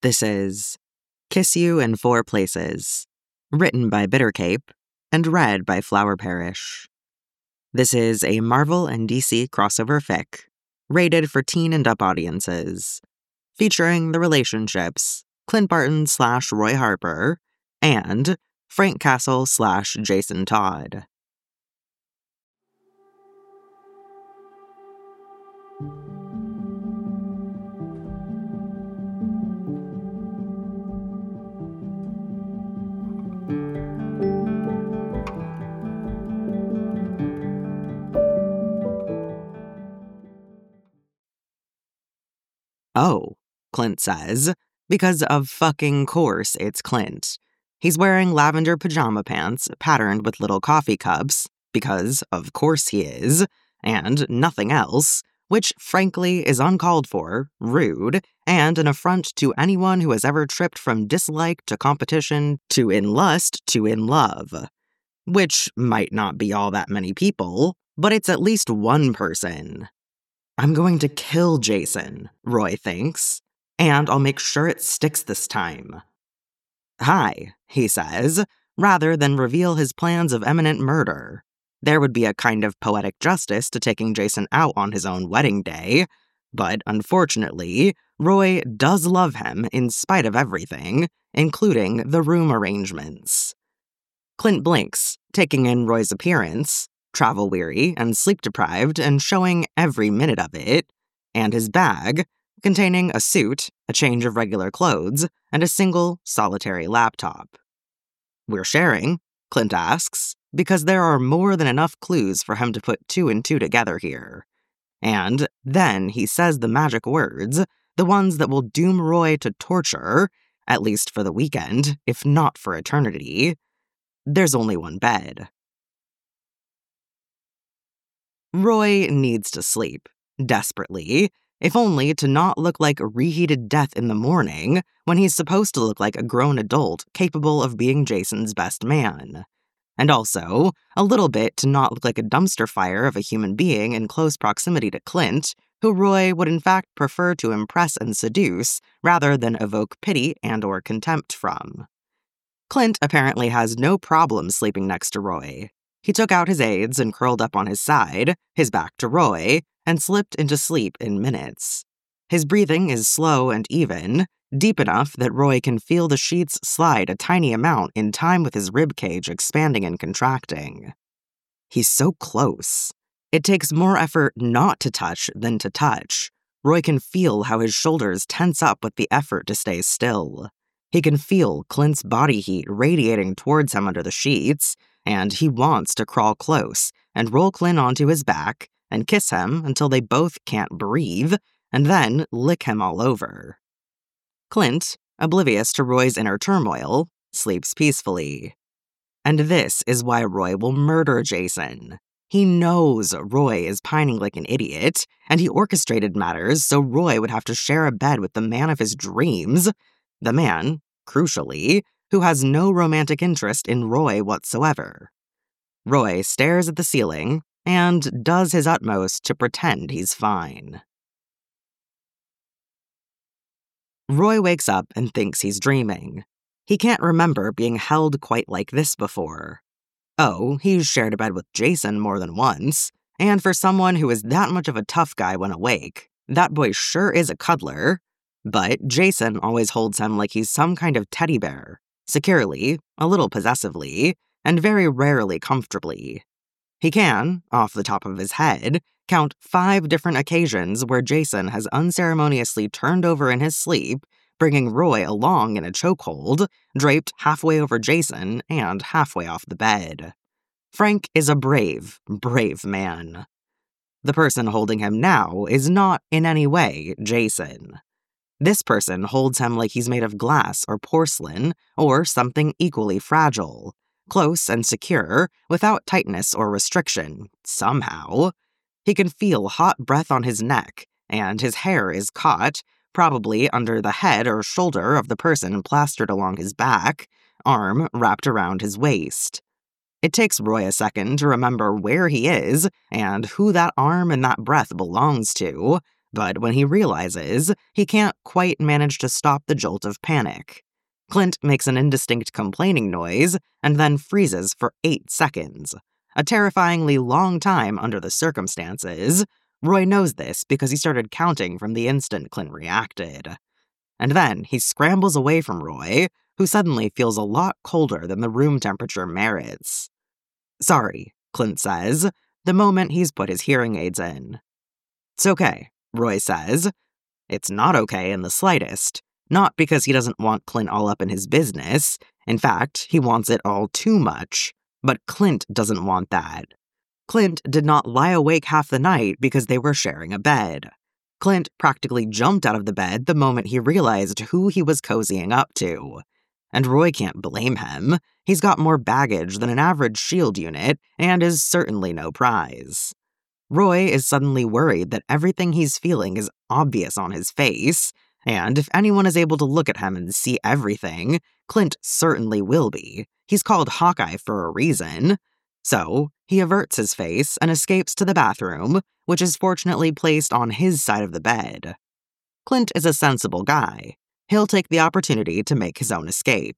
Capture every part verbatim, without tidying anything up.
This is Kiss You in Four Places, written by Bittercape and read by Flower Parish. This is a Marvel and D C crossover fic, rated for teen and up audiences, featuring the relationships Clint Barton slash Roy Harper and Frank Castle slash Jason Todd. Oh, Clint says, because of fucking course it's Clint. He's wearing lavender pajama pants patterned with little coffee cups, because of course he is, and nothing else, which frankly is uncalled for, rude, and an affront to anyone who has ever tripped from dislike to competition to in lust to in love. Which might not be all that many people, but it's at least one person. I'm going to kill Jason, Roy thinks, and I'll make sure it sticks this time. Hi, he says, rather than reveal his plans of imminent murder. There would be a kind of poetic justice to taking Jason out on his own wedding day, but unfortunately, Roy does love him in spite of everything, including the room arrangements. Clint blinks, taking in Roy's appearance, travel-weary and sleep-deprived and showing every minute of it, and his bag, containing a suit, a change of regular clothes, and a single, solitary laptop. We're sharing, Clint asks, because there are more than enough clues for him to put two and two together here. And then he says the magic words, the ones that will doom Roy to torture, at least for the weekend, if not for eternity. There's only one bed. Roy needs to sleep, desperately, if only to not look like reheated death in the morning when he's supposed to look like a grown adult capable of being Jason's best man. And also, a little bit to not look like a dumpster fire of a human being in close proximity to Clint, who Roy would in fact prefer to impress and seduce rather than evoke pity and or contempt from. Clint apparently has no problem sleeping next to Roy. He took out his aids and curled up on his side, his back to Roy, and slipped into sleep in minutes. His breathing is slow and even, deep enough that Roy can feel the sheets slide a tiny amount in time with his ribcage expanding and contracting. He's so close. It takes more effort not to touch than to touch. Roy can feel how his shoulders tense up with the effort to stay still. He can feel Clint's body heat radiating towards him under the sheets, and he wants to crawl close and roll Clint onto his back and kiss him until they both can't breathe, and then lick him all over. Clint, oblivious to Roy's inner turmoil, sleeps peacefully. And this is why Roy will murder Jason. He knows Roy is pining like an idiot, and he orchestrated matters so Roy would have to share a bed with the man of his dreams, the man, crucially, who has no romantic interest in Roy whatsoever. Roy stares at the ceiling and does his utmost to pretend he's fine. Roy wakes up and thinks he's dreaming. He can't remember being held quite like this before. Oh, he's shared a bed with Jason more than once, and for someone who is that much of a tough guy when awake, that boy sure is a cuddler. But Jason always holds him like he's some kind of teddy bear, securely, a little possessively, and very rarely comfortably. He can, off the top of his head, count five different occasions where Jason has unceremoniously turned over in his sleep, bringing Roy along in a chokehold, draped halfway over Jason and halfway off the bed. Frank is a brave, brave man. The person holding him now is not in any way Jason. This person holds him like he's made of glass or porcelain or something equally fragile, close and secure, without tightness or restriction, somehow. He can feel hot breath on his neck, and his hair is caught, probably under the head or shoulder of the person plastered along his back, arm wrapped around his waist. It takes Roy a second to remember where he is and who that arm and that breath belongs to, But when he realizes, he can't quite manage to stop the jolt of panic. Clint makes an indistinct complaining noise and then freezes for eight seconds. A terrifyingly long time under the circumstances. Roy knows this because he started counting from the instant Clint reacted. And then he scrambles away from Roy, who suddenly feels a lot colder than the room temperature merits. "Sorry," Clint says, the moment he's put his hearing aids in. "It's okay," Roy says. It's not okay in the slightest. Not because he doesn't want Clint all up in his business. In fact, he wants it all too much. But Clint doesn't want that. Clint did not lie awake half the night because they were sharing a bed. Clint practically jumped out of the bed the moment he realized who he was cozying up to. And Roy can't blame him. He's got more baggage than an average SHIELD unit and is certainly no prize. Roy is suddenly worried that everything he's feeling is obvious on his face, and if anyone is able to look at him and see everything, Clint certainly will be. He's called Hawkeye for a reason. So, he averts his face and escapes to the bathroom, which is fortunately placed on his side of the bed. Clint is a sensible guy. He'll take the opportunity to make his own escape.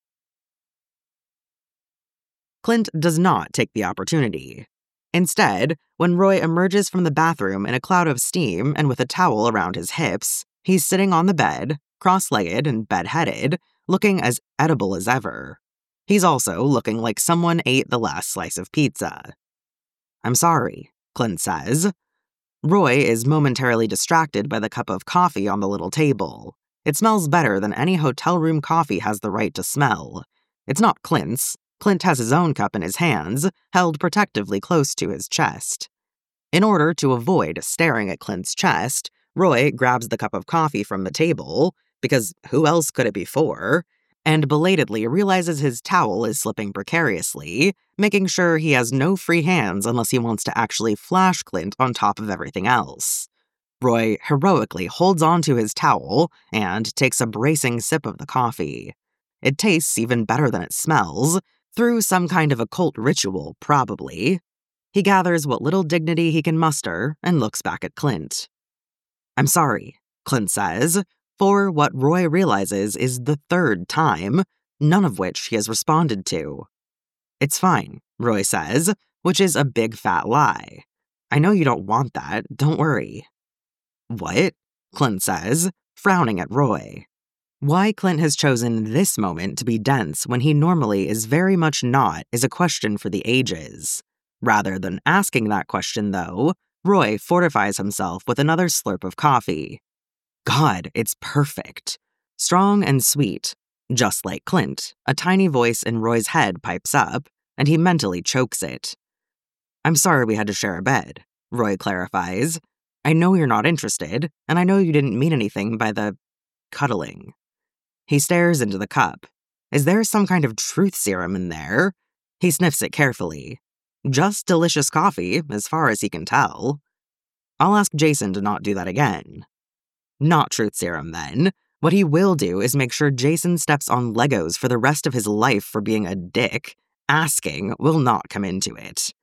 Clint does not take the opportunity. Instead, when Roy emerges from the bathroom in a cloud of steam and with a towel around his hips, he's sitting on the bed, cross-legged and bed-headed, looking as edible as ever. He's also looking like someone ate the last slice of pizza. "I'm sorry," Clint says. Roy is momentarily distracted by the cup of coffee on the little table. It smells better than any hotel room coffee has the right to smell. It's not Clint's. Clint has his own cup in his hands, held protectively close to his chest. In order to avoid staring at Clint's chest, Roy grabs the cup of coffee from the table, because who else could it be for, and belatedly realizes his towel is slipping precariously, making sure he has no free hands unless he wants to actually flash Clint on top of everything else. Roy heroically holds onto his towel and takes a bracing sip of the coffee. It tastes even better than it smells, through some kind of occult ritual, probably. He gathers what little dignity he can muster and looks back at Clint. "I'm sorry," Clint says, for what Roy realizes is the third time, none of which he has responded to. "It's fine," Roy says, which is a big fat lie. "I know you don't want that, don't worry." "What?" Clint says, frowning at Roy. Why Clint has chosen this moment to be dense when he normally is very much not is a question for the ages. Rather than asking that question, though, Roy fortifies himself with another slurp of coffee. God, it's perfect. Strong and sweet. Just like Clint, a tiny voice in Roy's head pipes up, and he mentally chokes it. "I'm sorry we had to share a bed," Roy clarifies. "I know you're not interested, and I know you didn't mean anything by the cuddling." He stares into the cup. Is there some kind of truth serum in there? He sniffs it carefully. Just delicious coffee, as far as he can tell. I'll ask Jason to not do that again. Not truth serum, then. What he will do is make sure Jason steps on Legos for the rest of his life for being a dick. Asking will not come into it.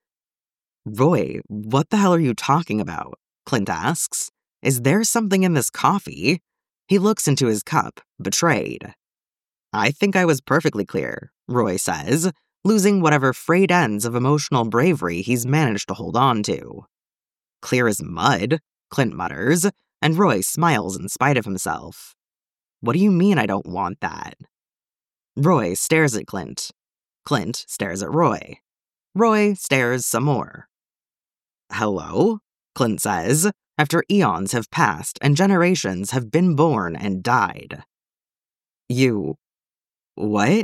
"Roy, what the hell are you talking about?" Clint asks. "Is there something in this coffee?" He looks into his cup, betrayed. "I think I was perfectly clear," Roy says, losing whatever frayed ends of emotional bravery he's managed to hold on to. "Clear as mud," Clint mutters, and Roy smiles in spite of himself. "What do you mean I don't want that?" Roy stares at Clint. Clint stares at Roy. Roy stares some more. "Hello?" Clint says, after eons have passed and generations have been born and died. "You... what?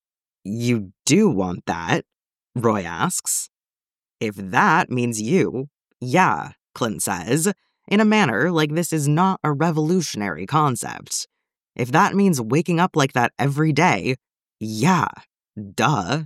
You do want that?" Roy asks. "If that means you, yeah," Clint says, in a manner like this is not a revolutionary concept. "If that means waking up like that every day, yeah, duh."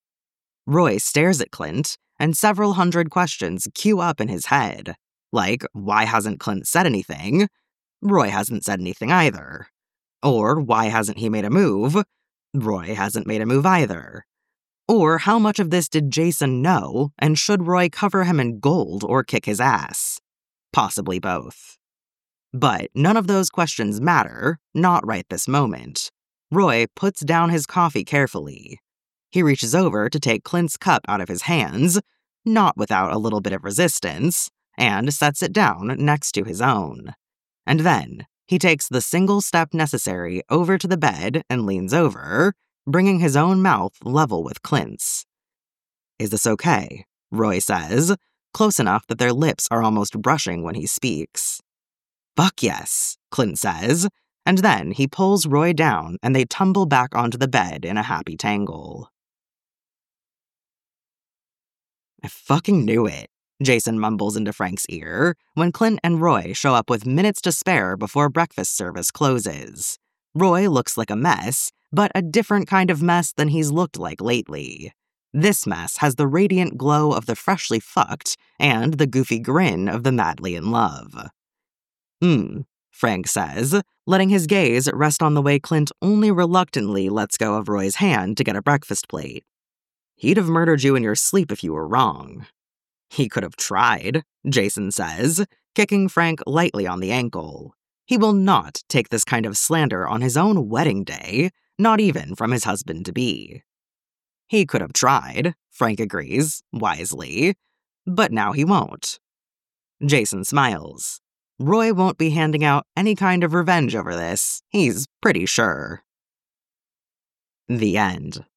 Roy stares at Clint, and several hundred questions queue up in his head. Like, why hasn't Clint said anything? Roy hasn't said anything either. Or, why hasn't he made a move? Roy hasn't made a move either. Or, how much of this did Jason know, and should Roy cover him in gold or kick his ass? Possibly both. But none of those questions matter, not right this moment. Roy puts down his coffee carefully. He reaches over to take Clint's cup out of his hands, not without a little bit of resistance, and sets it down next to his own. And then, he takes the single step necessary over to the bed and leans over, bringing his own mouth level with Clint's. "Is this okay?" Roy says, close enough that their lips are almost brushing when he speaks. "Fuck yes," Clint says, and then he pulls Roy down and they tumble back onto the bed in a happy tangle. "I fucking knew it," Jason mumbles into Frank's ear when Clint and Roy show up with minutes to spare before breakfast service closes. Roy looks like a mess, but a different kind of mess than he's looked like lately. This mess has the radiant glow of the freshly fucked and the goofy grin of the madly in love. Hmm, Frank says, letting his gaze rest on the way Clint only reluctantly lets go of Roy's hand to get a breakfast plate. "He'd have murdered you in your sleep if you were wrong." "He could have tried," Jason says, kicking Frank lightly on the ankle. He will not take this kind of slander on his own wedding day, not even from his husband-to-be. "He could have tried," Frank agrees, wisely, "but now he won't." Jason smiles. Roy won't be handing out any kind of revenge over this, he's pretty sure. The end.